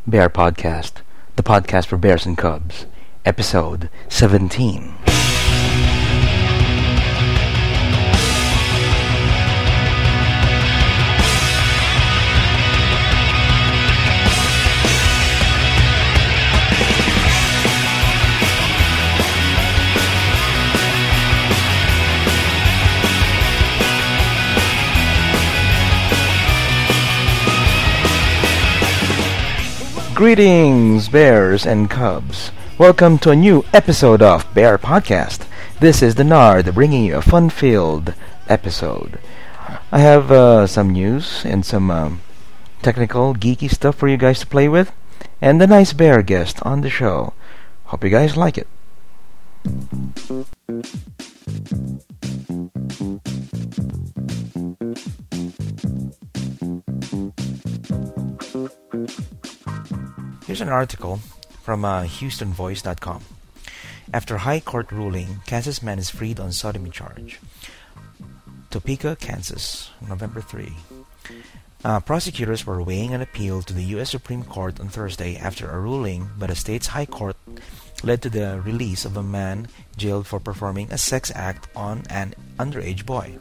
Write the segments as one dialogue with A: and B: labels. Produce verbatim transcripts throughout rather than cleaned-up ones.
A: Bear Podcast, the podcast for bears and cubs, episode seventeen. Greetings, bears and cubs. Welcome to a new episode of Bear Podcast. This is the Nard bringing you a fun-filled episode. I have uh, some news and some um, technical, geeky stuff for you guys to play with, and a nice bear guest on the show. Hope you guys like it. Here's an article from uh, Houston Voice dot com. After High Court ruling, Kansas man is freed on sodomy charge. Topeka, Kansas, November third. Uh, prosecutors were weighing an appeal to the U S Supreme Court on Thursday after a ruling by the state's High Court led to the release of a man jailed for performing a sex act on an underage boy.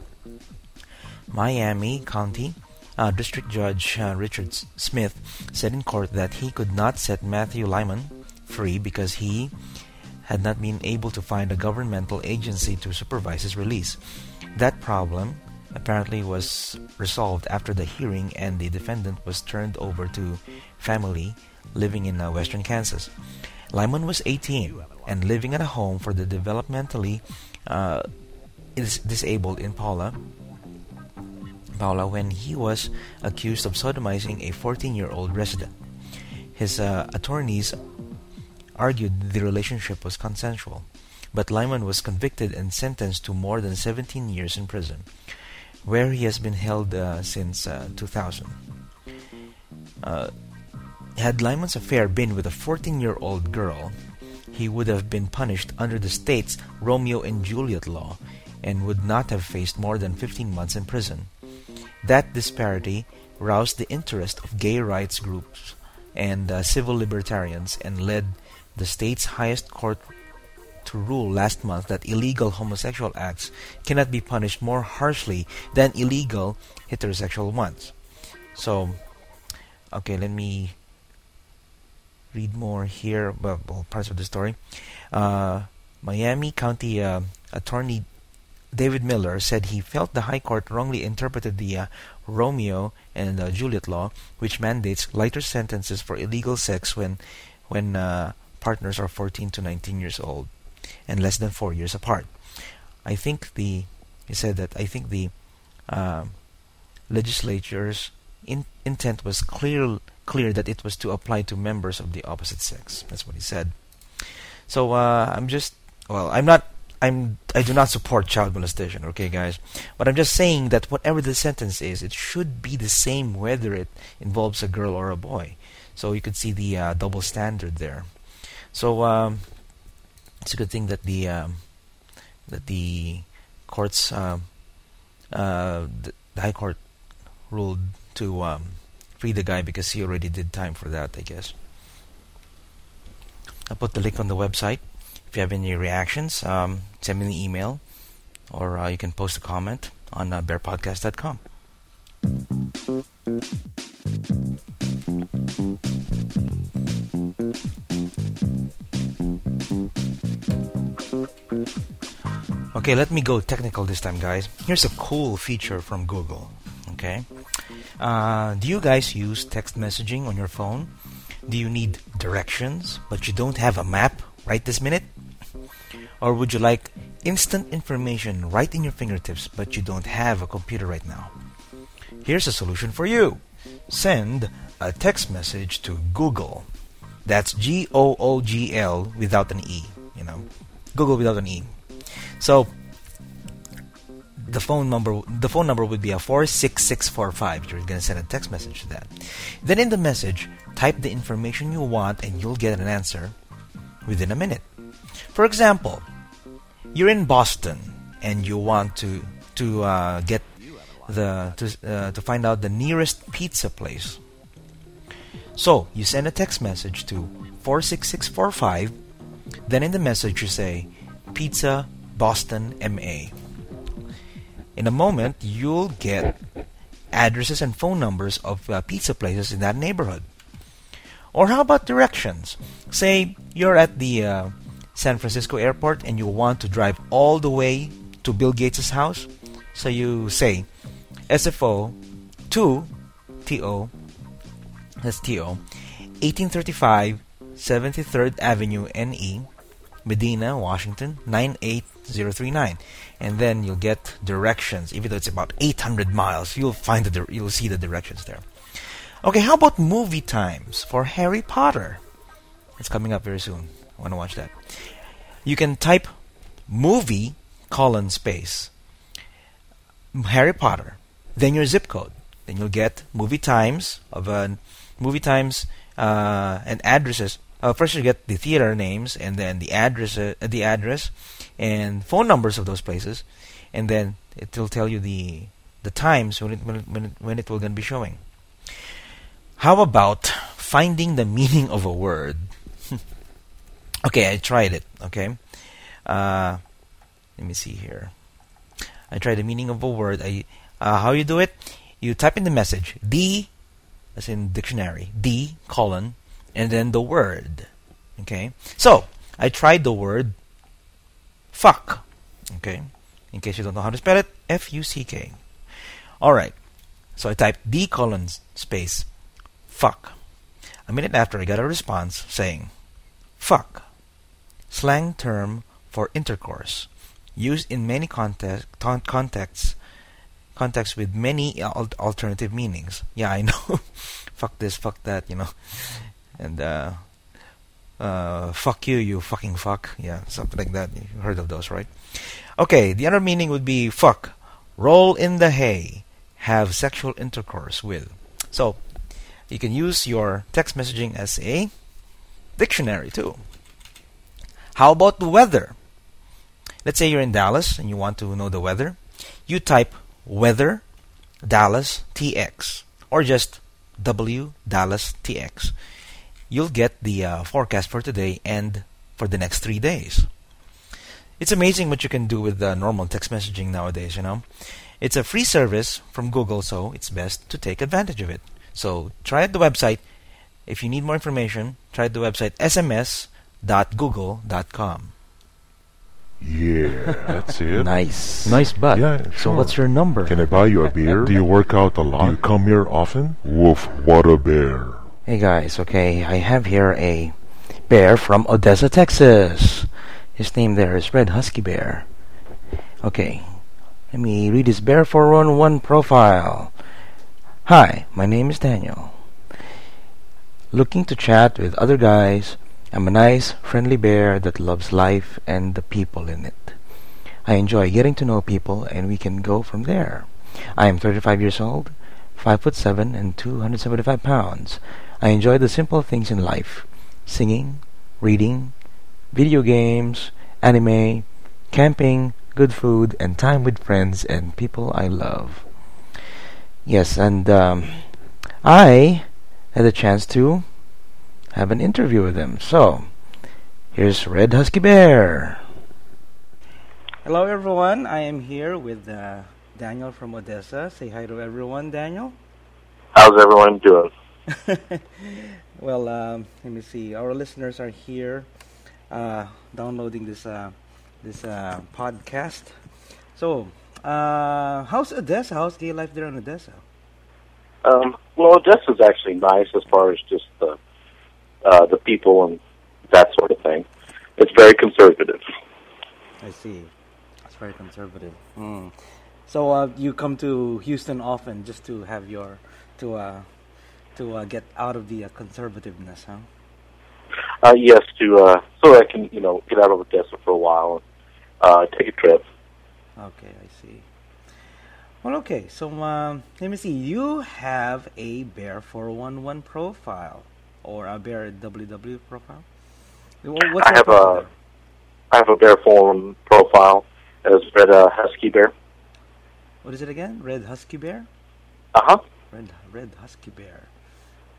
A: Miami County Uh, District Judge uh, Richard Smith said in court that he could not set Matthew Lyman free because he had not been able to find a governmental agency to supervise his release. That problem apparently was resolved after the hearing, and the defendant was turned over to family living in uh, western Kansas. Lyman was eighteen and living at a home for the developmentally uh, is disabled in Paula. Paula when he was accused of sodomizing a fourteen-year-old resident. His uh, attorneys argued the relationship was consensual, but Lyman was convicted and sentenced to more than seventeen years in prison, where he has been held uh, since uh, two thousand. Uh, had Lyman's affair been with a fourteen-year-old girl, he would have been punished under the state's Romeo and Juliet law and would not have faced more than fifteen months in prison. That disparity roused the interest of gay rights groups and uh, civil libertarians and led the state's highest court to rule last month that illegal homosexual acts cannot be punished more harshly than illegal heterosexual ones. So, okay, let me read more here about well, parts of the story. Uh, Miami County uh, Attorney David Miller said he felt the High Court wrongly interpreted the uh, Romeo and uh, Juliet law, which mandates lighter sentences for illegal sex when when uh, partners are fourteen to nineteen years old and less than four years apart. I think the he said that I think the uh, legislature's in, intent was clear clear that it was to apply to members of the opposite sex. That's what he said. So uh, I'm just well, I'm not. I'm, I do not support child molestation, okay, guys? But I'm just saying that whatever the sentence is, it should be the same whether it involves a girl or a boy. So you could see the uh, double standard there. So um, it's a good thing that the um, that the courts, uh, uh, the, the High Court, ruled to um, free the guy because he already did time for that, I guess. I'll put the link on the website. If you have any reactions, um, send me an email, or uh, you can post a comment on uh, bear podcast dot com. Okay, let me go technical this time, guys. Here's a cool feature from Google. Okay, uh, do you guys use text messaging on your phone? Do you need directions, but you don't have a map right this minute? Or would you like instant information right in your fingertips, but you don't have a computer right now? Here's a solution for you. Send a text message to Google. That's G O O G L without an E, you know. Google without an E. So the phone number the phone number would be a four six six four five. You're going to send a text message to that. Then in the message, type the information you want and you'll get an answer within a minute. For example, you're in Boston and you want to to uh, get the to uh, to find out the nearest pizza place. So you send a text message to four six six four five. Then in the message you say Pizza Boston M A. In a moment, you'll get addresses and phone numbers of uh, pizza places in that neighborhood. Or how about directions? Say you're at the uh, San Francisco airport and you want to drive all the way to Bill Gates' house. So you say S F O to T O, that's T O, eighteen thirty-five seventy-third Avenue N E, Medina, Washington, nine eight zero three nine. And then you'll get directions. Even though it's about eight hundred miles, you'll find the you'll see the directions there. Okay, how about movie times for Harry Potter? It's coming up very soon. I want to watch that. You can type movie colon space Harry Potter, then your zip code. Then you'll get movie times of uh, movie times uh, and addresses. Uh, first you get the theater names and then the address, uh, the address and phone numbers of those places, and then it will tell you the the times when it when it, when it, when it will then be showing. How about finding the meaning of a word? Okay, I tried it. Okay, uh, let me see here. I tried the meaning of a word. I uh, how you do it? You type in the message the, as in dictionary, the colon, and then the word. Okay, so I tried the word fuck. Okay, in case you don't know how to spell it, F U C K. All right. So I typed the colon space fuck. A minute after, I got a response saying, fuck, slang term for intercourse, used in many context, contexts, contexts with many al- alternative meanings. Yeah, I know. Fuck this, fuck that, you know. And, uh, uh, fuck you, you fucking fuck. Yeah, something like that. You've heard of those, right? Okay, the other meaning would be fuck, roll in the hay, have sexual intercourse with. So, you can use your text messaging as a dictionary too. How about the weather? Let's say you're in Dallas and you want to know the weather. You type weather Dallas T X or just W Dallas T X. You'll get the uh, forecast for today and for the next three days. It's amazing what you can do with uh, normal text messaging nowadays, you know. It's a free service from Google, so it's best to take advantage of it. So try out the website. If you need more information, try out the website s m s dot google dot com.
B: Yeah, that's it.
A: Nice. Nice butt.
B: Yeah,
A: So
B: sure.
A: what's your number?
B: Can I buy you a beer? Do you work out a lot? Do you come here often? Woof, what a bear.
A: Hey guys, okay, I have here a bear from Odessa, Texas. His name there is Red Husky Bear. Okay, let me read his Bear four one one profile. Hi, my name is Daniel. Looking to chat with other guys. I'm a nice, friendly bear that loves life and the people in it. I enjoy getting to know people and we can go from there. I am thirty-five years old, five foot seven and two hundred seventy-five pounds. I enjoy the simple things in life. Singing, reading, video games, anime, camping, good food, and time with friends and people I love. Yes, and um, I had a chance to have an interview with him. So, here's Red Husky Bear. Hello, everyone. I am here with uh, Daniel from Odessa. Say hi to everyone, Daniel.
C: How's everyone doing?
A: Well, um, let me see. Our listeners are here uh, downloading this uh, this uh, podcast. So, uh, how's Odessa? How's the life there in Odessa?
C: Um, well, Odessa's actually nice as far as just the uh, the people and that sort of thing. It's very conservative.
A: I see. It's very conservative. Mm. So uh, you come to Houston often just to have your to uh, to uh, get out of the uh, conservativeness, huh?
C: Uh, yes, to uh, so I can you know get out of Odessa for a while and uh, take a trip.
A: Okay, I see. Well, okay. So um, let me see. You have a Bear four one one profile or a Bear W W profile. What's
C: I have
A: profile
C: a
A: there?
C: I have a Bear Forum profile as Red uh, Husky Bear.
A: What is it again? Red Husky Bear?
C: Uh huh.
A: Red Red Husky Bear.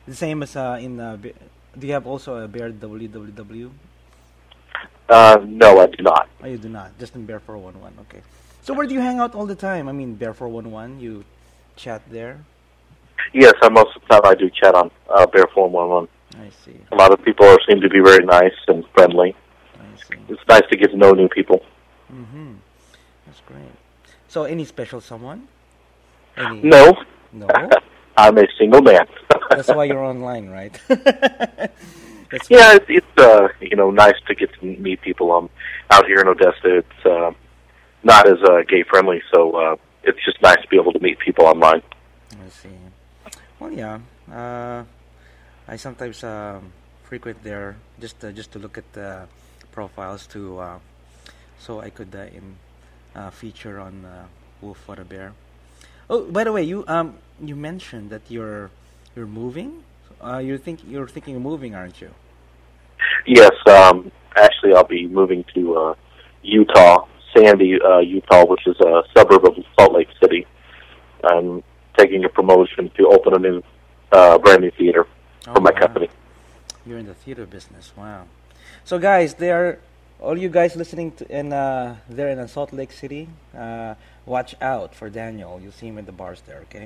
D: The same as uh, in. Uh, Be- do you have also a Bear W W W?
C: Uh, no, I do not.
D: Oh, you do not. Just in Bear four one one. Okay. So where do you hang out all the time? I mean, Bear four one one. You chat there.
C: Yes, I, most of the time I do chat on uh, Bear four one one.
D: I see.
C: A lot of people are, seem to be very nice and friendly.
D: I see.
C: It's nice to get to know new people.
D: Mm-hmm. That's great. So, any special someone? Any?
C: No.
D: No?
C: I'm a single man.
D: That's why you're online, right? That's
C: yeah, it's, it's uh, you know, nice to get to meet people. Um, out here in Odessa, it's uh, not as uh, gay friendly, so uh, it's just nice to be able to meet people online.
D: I see. Well, yeah. Uh, I sometimes um, frequent there just uh, just to look at the profiles to uh, so I could uh, in, uh, feature on uh, Wolf What a Bear. Oh, by the way, you um you mentioned that you're you're moving. Uh, you think you're thinking of moving, aren't you?
C: Yes, um, actually, I'll be moving to uh, Utah, Sandy, uh, Utah, which is a suburb of Salt Lake City. I'm taking a promotion to open a new, uh, brand new theater
D: Oh,
C: for my
D: wow.
C: company.
D: You're in the theater business. Wow. So, guys, there, all you guys listening to in uh, there in uh, Salt Lake City, uh, watch out for Daniel. You'll see him in the bars there. Okay.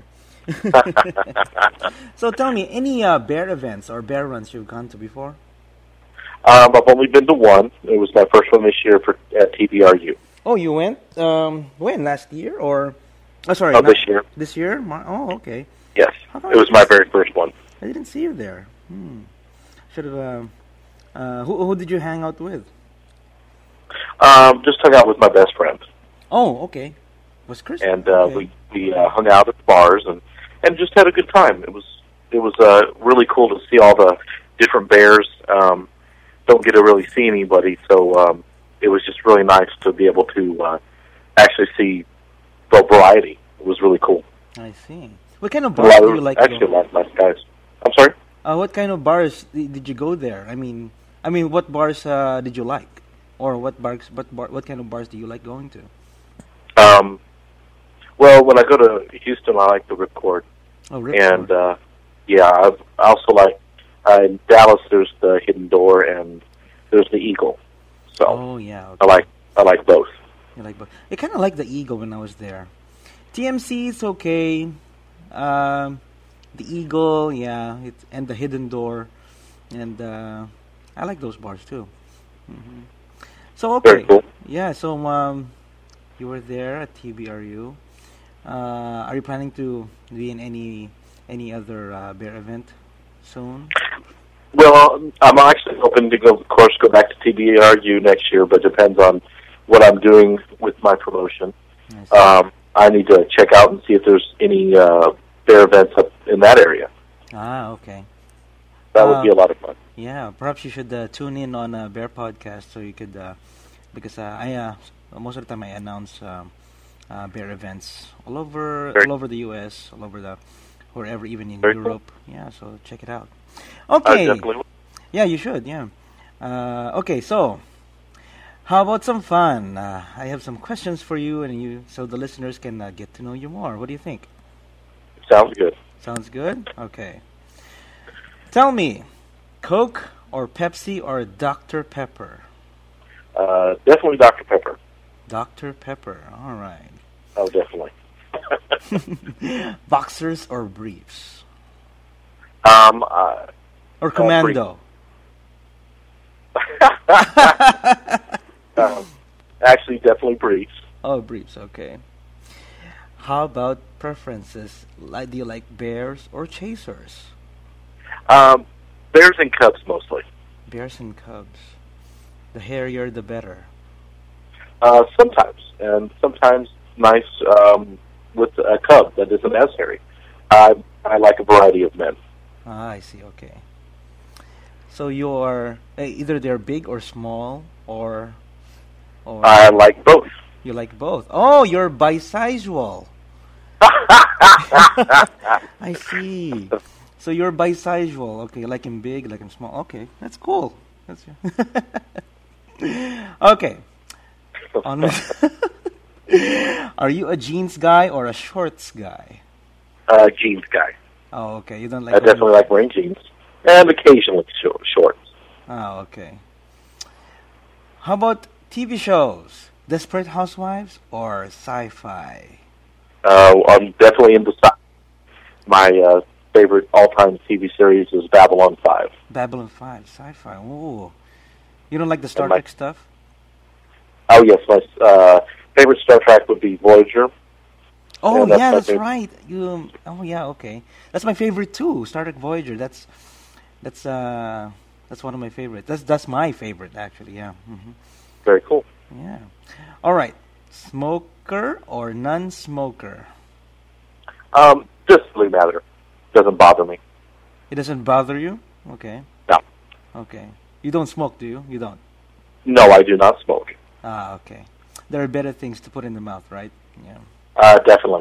D: So, tell me, any uh, bear events or bear runs you've gone to before?
C: Um, I've only been to one. It was my first one this year for at T B R U.
D: Oh, you went um, when last year or? Oh, sorry,
C: Oh,
D: not-
C: this year.
D: This year? Mar- Oh, okay.
C: Yes,
D: How come
C: it was
D: I
C: my
D: didn't-
C: very first one.
D: I didn't see you there. Hmm. Should have. Um, uh, who who did you hang out with?
C: Um, just hung out with my best friend,
D: Oh, okay. Was Chris?
C: and uh,
D: okay.
C: we we uh, hung out at the bars and and just had a good time. It was it was uh, really cool to see all the different bears. Um, don't get to really see anybody, so um, it was just really nice to be able to uh, actually see the variety. It was really cool.
D: I see. What kind of
C: A
D: bars
C: lot
D: do
C: of-
D: you like? to
C: actually, a
D: go?
C: lot of nice guys. I'm sorry.
D: Uh, what kind of bars di- did you go there? I mean, I mean, what bars uh, did you like, or what bars? What bar? What kind of bars do you like going to?
C: Um, well, when I go to Houston, I like the Ripcord.
D: Oh, Ripcord.
C: And uh, yeah, I've, I also like uh, in Dallas. There's the Hidden Door and there's the Eagle. So
D: Oh yeah. Okay.
C: I like I like both.
D: You like both. I kind of like the Eagle when I was there. T M C is okay. Um, the Eagle, yeah, it's, and the Hidden Door, and uh, I like those bars too. hmm So okay,
C: Very cool.
D: yeah. So um, you were there at T B R U. Uh, are you planning to be in any any other uh, bear event soon?
C: Well, I'm actually hoping to go, of course, go back to T B R U next year, but depends on what I'm doing with my promotion.
D: I see.
C: Um, I need to check out and see if there's any uh, bear events up in that area.
D: ah, okay.
C: That
D: Uh,
C: would be a lot of fun.
D: Yeah, perhaps you should uh, tune in on a Bear podcast so you could, uh, because uh, I uh, most of the time I announce um, uh, bear events all over
C: Very-
D: all over the U S, all over the wherever, even in
C: Very cool.
D: Europe. Yeah, so check it out.
C: I
D: Okay,
C: definitely will.
D: yeah, you should. Yeah. Uh, okay, so how about some fun? Uh, I have some questions for you, and you so the listeners can uh, get to know you more. What do you think?
C: Sounds good.
D: Sounds good? Okay. Tell me, Coke or Pepsi or Doctor Pepper?
C: Uh, definitely Doctor Pepper.
D: Doctor Pepper. All right.
C: Oh, definitely.
D: Boxers or briefs?
C: um, uh,
D: Or Commando?
C: um, actually, definitely briefs.
D: Oh, briefs. Okay. How about preferences? Like, do you like bears or chasers?
C: Um, bears and cubs mostly.
D: Bears and cubs. The hairier, the better.
C: Uh, sometimes, and sometimes nice um, with a cub that isn't as hairy. I I like a variety of men.
D: Ah, I see. Okay. So you're uh, either they're big or small, or or
C: I like both.
D: you like both. Oh, you're bisexual. I see. So you're bisexual. Okay, you like him big, you like him small. Okay, that's cool. That's okay. On with- Are you a jeans guy or a shorts guy?
C: uh, jeans guy.
D: Oh, okay. You don't like
C: I definitely like wearing jeans. And occasionally short, shorts.
D: Oh, okay. How about T V shows? Desperate Housewives or sci-fi?
C: Uh, I'm definitely into sci. My uh, favorite all-time T V series is Babylon five.
D: Babylon five, sci-fi. Ooh. You don't like the Star
C: And my-
D: Trek stuff?
C: Oh, yes, my uh, favorite Star Trek would be Voyager.
D: Oh,
C: And that's
D: yeah,
C: my
D: that's
C: favorite.
D: right. You. Um, oh, yeah, okay. That's my favorite too. Star Trek Voyager. That's that's uh that's one of my favorites. That's that's my favorite actually. Yeah. hmm
C: Very cool.
D: Yeah. All right. Smoker or non-smoker?
C: Um, just really matter. Doesn't bother me.
D: It doesn't bother you? Okay.
C: No.
D: Okay. You don't smoke, do you? You don't.
C: No, I do not smoke.
D: Ah, okay. There are better things to put in the mouth, right? Yeah.
C: Uh, definitely.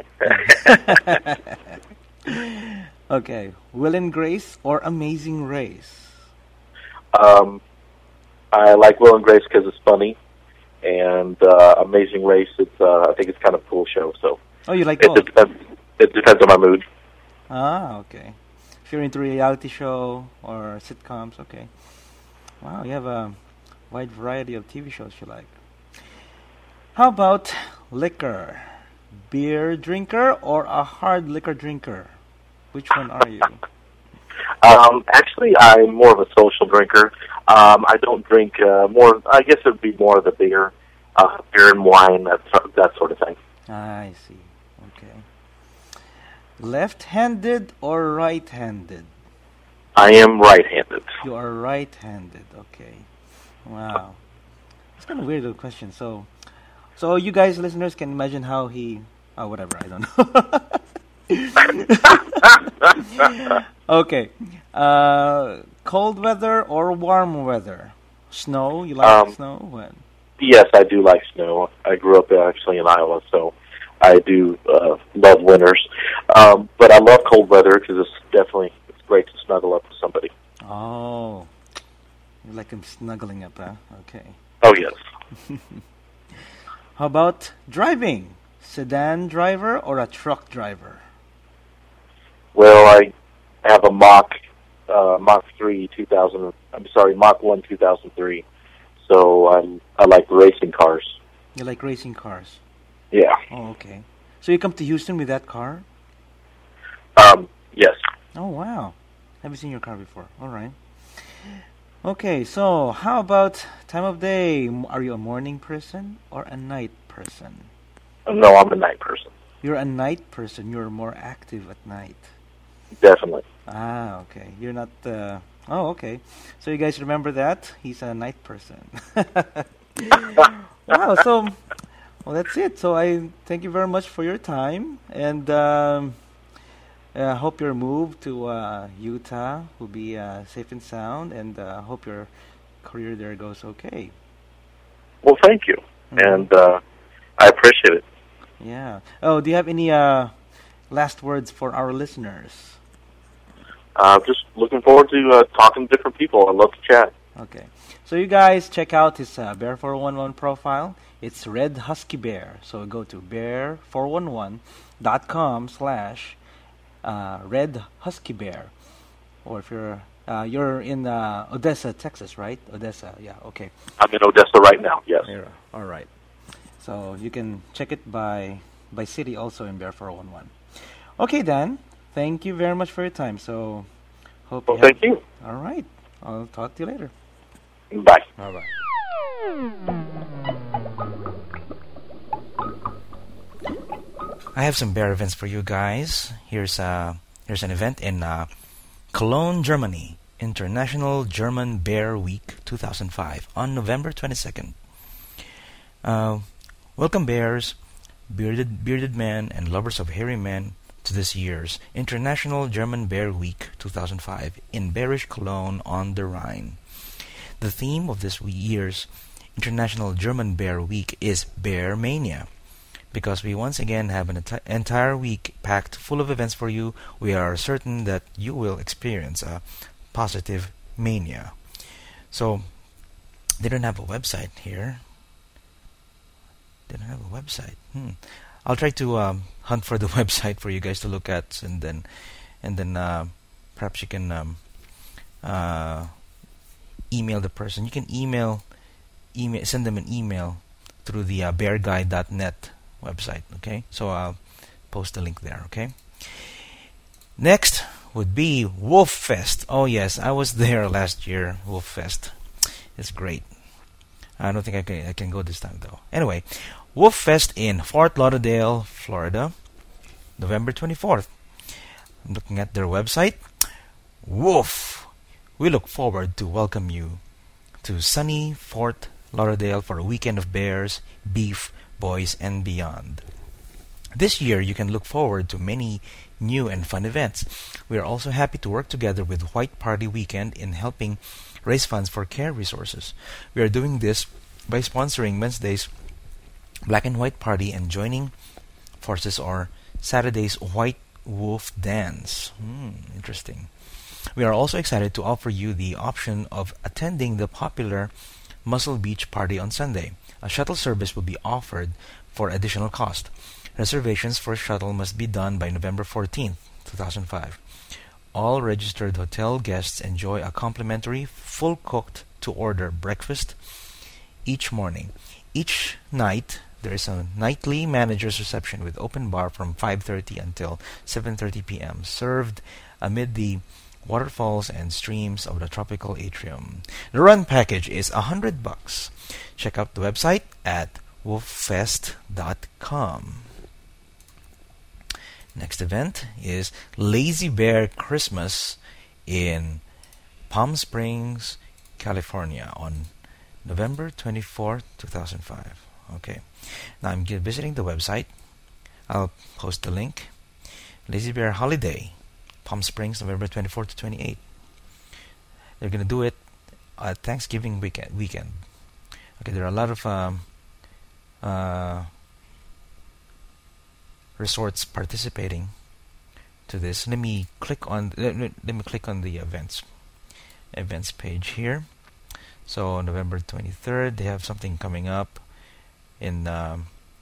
D: Okay. Will and Grace or Amazing Race?
C: um, I like Will and Grace because it's funny, and uh, Amazing Race. It's uh, I think it's kind of a cool show. So
D: Oh, you like
C: it
D: both?
C: depends. It depends on my mood.
D: Ah, okay. If you're into reality show or sitcoms, okay. Wow, you have a wide variety of T V shows you like. How about liquor? Beer drinker or a hard liquor drinker? Which one are you?
C: Um, actually, I'm more of a social drinker. Um, I don't drink uh, more. I guess it would be more of the beer, uh, beer and wine, that sort- that sort of thing.
D: I see. Okay. Left-handed or right-handed?
C: I am right-handed.
D: You are right-handed. Okay. Wow. It's kind of weird little question. So, so you guys, listeners, can imagine how he. Oh, whatever. I don't know. Okay. Uh, cold weather or warm weather? Snow? You like
C: Um,
D: snow? What?
C: Yes, I do like snow. I grew up uh, actually in Iowa, so I do uh, love winters. Um, but I love cold weather because it's definitely it's great to snuggle up with somebody.
D: Oh, you like him snuggling up, huh? Okay.
C: Oh yes.
D: How about driving? Sedan driver or a truck driver?
C: Well, I have a Mach uh, Mach three two thousand. I'm sorry, Mach one two thousand three. So I'm I like racing cars.
D: You like racing cars?
C: Yeah.
D: Oh, okay. So you come to Houston with that car?
C: Um. Yes.
D: Oh, wow. Haven't seen your car before. All right. Okay, so how about time of day? M- Are you a morning person or a night person?
C: No, I'm a night person.
D: You're a night person. You're more active at night.
C: Definitely.
D: Ah, okay. You're not. Uh... Oh, okay. So you guys remember that he's a night person. Wow. So, well, that's it. So I thank you very much for your time, and um, I hope your move to uh, Utah will be uh, safe and sound, and uh, hope your career there goes okay.
C: Well, thank you,
D: Mhm.
C: and uh, I appreciate it.
D: Yeah. Oh, do you have any uh, last words for our listeners?
C: Uh, just looking forward to uh, talking to different people. I love to chat.
D: Okay. So you guys check out his uh, Bear four one one profile. It's Red Husky Bear. So go to bear four one one dot com slash uh, Red Husky Bear. Or if you're uh, you're in uh, Odessa, Texas, right? Odessa. Yeah. Okay.
C: I'm in Odessa right now. Yes.
D: There. All right. So you can check it by by city also in Bear four one one. Okay, Dan. Thank you very much for your time. So hope
C: Well,
D: you have-
C: thank you.
D: All right. I'll talk to you later.
C: Bye.
D: All right.
A: I have some bear events for you guys. Here's uh here's an event in uh, Cologne, Germany, International German Bear Week two thousand five on November twenty-second. Uh, welcome bears, bearded bearded men, and lovers of hairy men to this year's International German Bear Week two thousand five in bearish Cologne on the Rhine. The theme of this year's International German Bear Week is Bear Mania. Because we once again have an enti- entire week packed full of events for you, we are certain that you will experience a positive mania. So, they don't have a website here. They don't have a website. Hmm. I'll try to um, hunt for the website for you guys to look at, and then and then uh, perhaps you can um, uh, email the person. You can email, email, send them an email through the uh, bear guide dot net website. Okay, so I'll post the link there. Okay. Next would be Wolf Fest. Oh yes, I was there last year. Wolf Fest, it's great. I don't think I can I can go this time though. Anyway, Wolf Fest in Fort Lauderdale, Florida, November twenty-fourth. I'm looking at their website. Woof! We look forward to welcome you to sunny Fort Lauderdale for a weekend of bears, beef, boys, and beyond. This year, you can look forward to many new and fun events. We are also happy to work together with White Party Weekend in helping raise funds for care resources. We are doing this by sponsoring Wednesday's Black and White Party and joining forces or Saturday's White Wolf Dance. Hmm, interesting. We are also excited to offer you the option of attending the popular Muscle Beach Party on Sunday. A shuttle service will be offered for additional cost. Reservations for shuttle must be done by November fourteenth, two thousand five. All registered hotel guests enjoy a complimentary, full-cooked to order breakfast each morning. Each night, there is a nightly manager's reception with open bar from five thirty until seven thirty p.m., served amid the waterfalls and streams of the tropical atrium. The run package is a hundred bucks. Check out the website at wolf fest dot com. Next event is Lazy Bear Christmas in Palm Springs, California on November twenty-fourth, two thousand five. Okay. Now I'm visiting the website. I'll post the link. Lazy Bear Holiday, Palm Springs, November twenty-fourth to twenty-eighth. They're going to do it at Thanksgiving weekend. weekend. Okay, there are a lot of um, uh, resorts participating to this. Let me click on let me, let me click on the events events page here. So November twenty-third, they have something coming up in um,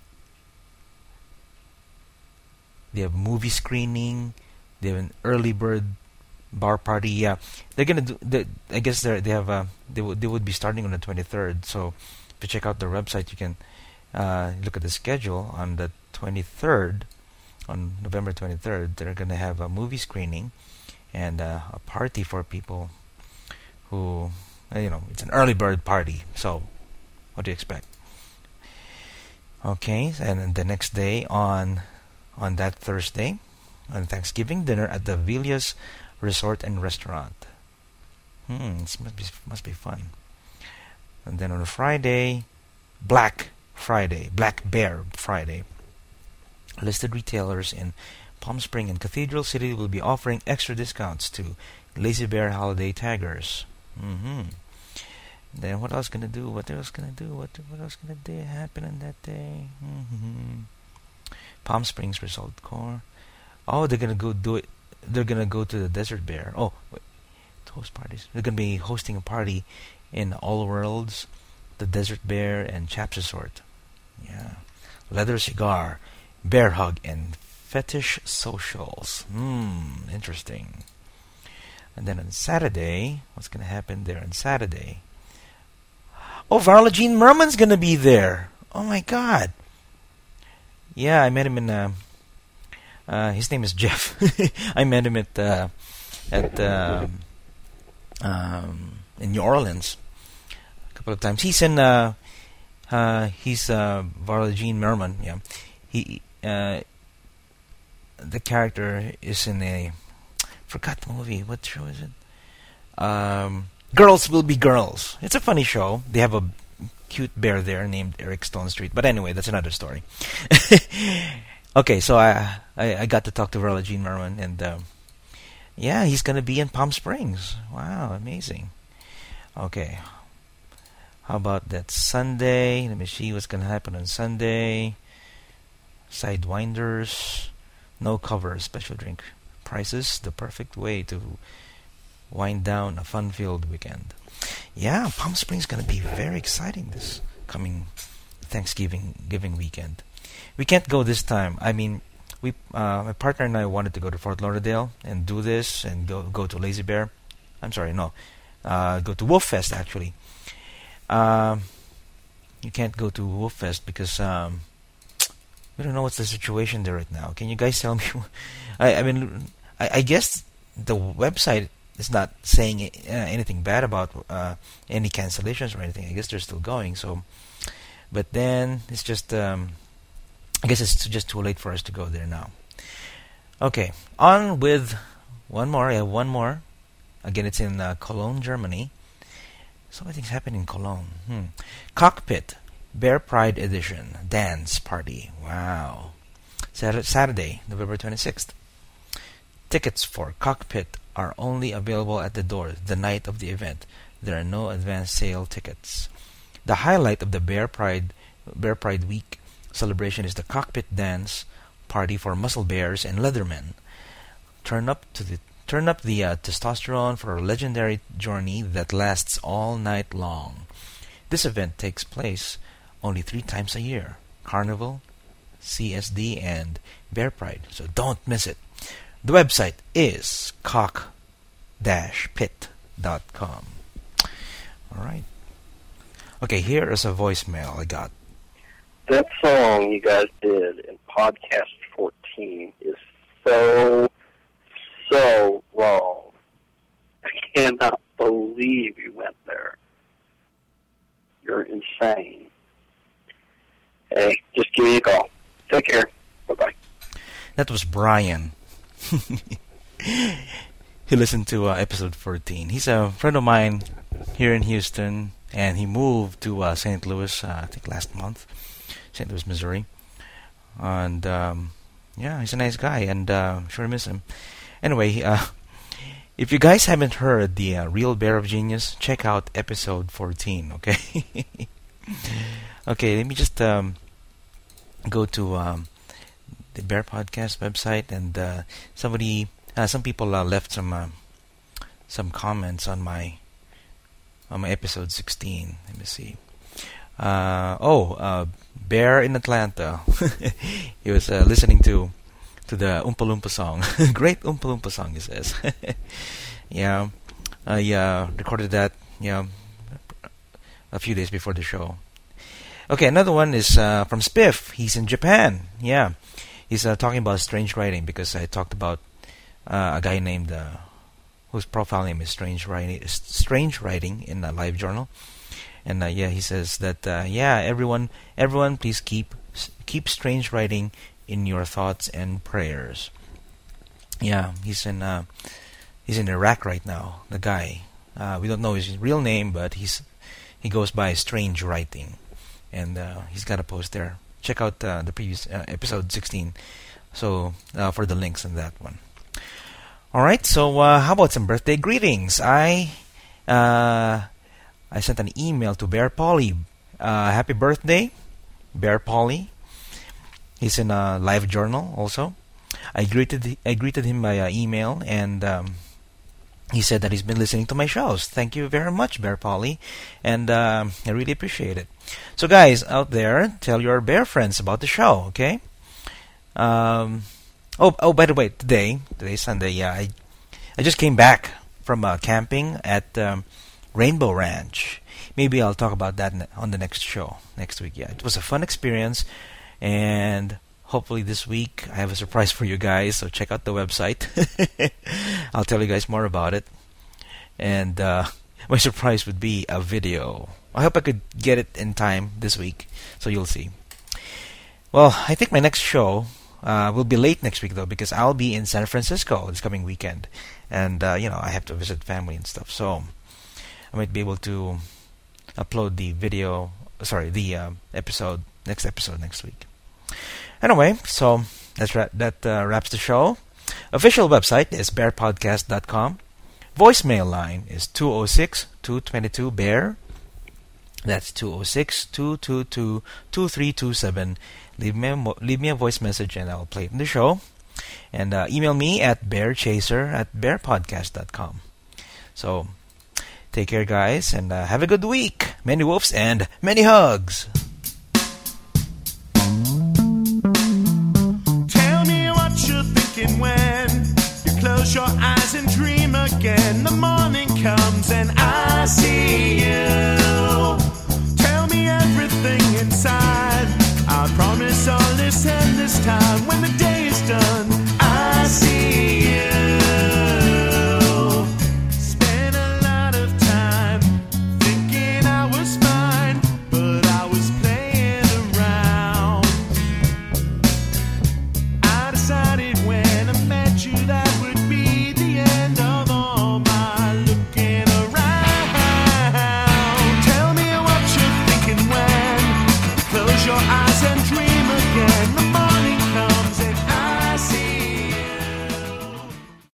A: they have movie screening, they have an early bird bar party. Yeah, they're gonna do the, I guess they they have a they would they would be starting on the twenty-third. So if you check out their website, you can uh, look at the schedule. On the twenty-third, on November twenty-third, they're gonna have a movie screening and uh, a party for people who, you know, it's an early bird party. So what do you expect? Okay, and then the next day on on that Thursday, on Thanksgiving dinner at the Villas Resort and Restaurant. Hmm, this must be must be fun. And then on a Friday, Black Friday, Black Bear Friday. Listed retailers in Palm Springs and Cathedral City will be offering extra discounts to Lazy Bear holiday taggers. Mm-hmm. Then what else gonna do? What else gonna do? What what else gonna do happen on that day? Mm-hmm. Palm Springs Resort Core. Oh, they're gonna go do it. They're gonna go to the Desert Bear. Oh, wait. Host parties. They're gonna be hosting a party in All Worlds, the Desert Bear, and Chaps Resort. Yeah. Leather Cigar, Bear Hug, and Fetish Socials. Hmm, interesting. And then on Saturday, what's gonna happen there on Saturday? Oh, Varla Jean Merman's gonna be there. Oh my God. Yeah, I met him in. Uh, uh, his name is Jeff. I met him at uh, at um, um, in New Orleans a couple of times. He's in. Uh, uh, he's uh, Varla Jean Merman. Yeah, he. Uh, the character is in a. Forgot the movie. What show is it? Um. Girls Will Be Girls. It's a funny show. They have a cute bear there named Eric Stonestreet. But anyway, that's another story. Okay, so I, I I got to talk to Varla Jean Merman, and um, yeah, he's gonna be in Palm Springs. Wow, amazing. Okay, how about that Sunday? Let me see what's gonna happen on Sunday. Sidewinders, no cover, special drink prices, the perfect way to wind down a fun-filled weekend. Yeah, Palm Springs is going to be very exciting this coming Thanksgiving giving weekend. We can't go this time. I mean, we uh, my partner and I wanted to go to Fort Lauderdale and do this and go go to Lazy Bear. I'm sorry, no, uh, go to Wolf Fest actually. Um, you can't go to Wolf Fest because um, we don't know what's the situation there right now. Can you guys tell me? I, I mean, I, I guess the website is not saying uh, anything bad about uh, any cancellations or anything. I guess they're still going. So, but then it's just, um, I guess it's just too late for us to go there now. Okay, on with one more. I have one more. Again, it's in uh, Cologne, Germany. So many things happen in Cologne. Hmm. Cockpit Bear Pride Edition Dance Party. Wow. Saturday, November twenty-sixth. Tickets for Cockpit are only available at the door the night of the event. There are no advance sale tickets. The highlight of the Bear Pride Bear Pride Week celebration is the Cockpit Dance Party for muscle bears and leathermen. Turn up to the turn up the uh, testosterone for a legendary journey that lasts all night long. This event takes place only three times a year: Carnival, C S D, and Bear Pride. So don't miss it. The website is cock dash pit dot com. Alright. Okay, here is a voicemail I got.
E: That song you guys did in podcast fourteen is so, so wrong. I cannot believe you went there. You're insane. Hey, just give me a call. Take care. Bye-bye.
A: That was Brian. He listened to uh, episode fourteen. He's a friend of mine here in Houston, and he moved to uh, Saint Louis, uh, I think last month, Saint Louis, Missouri. And um, yeah, he's a nice guy, and uh, sure miss him. Anyway, uh, if you guys haven't heard the uh, Real Bear of Genius, check out episode fourteen. Okay. Okay, let me just um, go to um, the Bear Podcast website, and uh, somebody, uh, some people uh, left some uh, some comments on my on my episode sixteen. Let me see. Uh, oh, uh, Bear in Atlanta. He was uh, listening to to the Oompa Loompa song. Great Oompa Loompa song, he says. Yeah, I uh, recorded that. Yeah, a few days before the show. Okay, another one is uh, from Spiff. He's in Japan. Yeah. He's uh, talking about strange writing because I talked about uh, a guy named uh, whose profile name is Strange Writing, Strange Writing in a live journal, and uh, yeah, he says that uh, yeah, everyone, everyone, please keep keep Strange Writing in your thoughts and prayers. Yeah, he's in uh, he's in Iraq right now. The guy, uh, we don't know his real name, but he's he goes by Strange Writing, and uh, he's got a post there. Check out uh, the previous uh, episode sixteen, so uh, for the links in that one. All right, so uh, how about some birthday greetings? I uh, I sent an email to Bear Polly. Uh, happy birthday, Bear Polly. He's in a live journal also. I greeted I greeted him by uh, email, and um, he said that he's been listening to my shows. Thank you very much, Bear Polly, and uh, I really appreciate it. So guys out there, tell your bear friends about the show, okay? Um, oh, oh, by the way, today, today's Sunday, yeah, I, I just came back from uh, camping at um, Rainbow Ranch. Maybe I'll talk about that on the next show, next week, yeah. It was a fun experience, and hopefully this week I have a surprise for you guys, so check out the website. I'll tell you guys more about it. And uh, my surprise would be a video. I hope I could get it in time this week, so you'll see. Well, I think my next show uh, will be late next week, though, because I'll be in San Francisco this coming weekend. And, uh, you know, I have to visit family and stuff, so I might be able to upload the video, sorry, the uh, episode, next episode next week. Anyway, so that's ra- that uh, wraps the show. Official website is bear podcast dot com. Voicemail line is two oh six, two two two, bear. That's two oh six, two two two, two three two seven. Leave me a mo- leave me a voice message and I'll play it in the show. And uh, email me at bearchaser at bear podcast dot com. So take care, guys, and uh, have a good week. Many wolves and many hugs.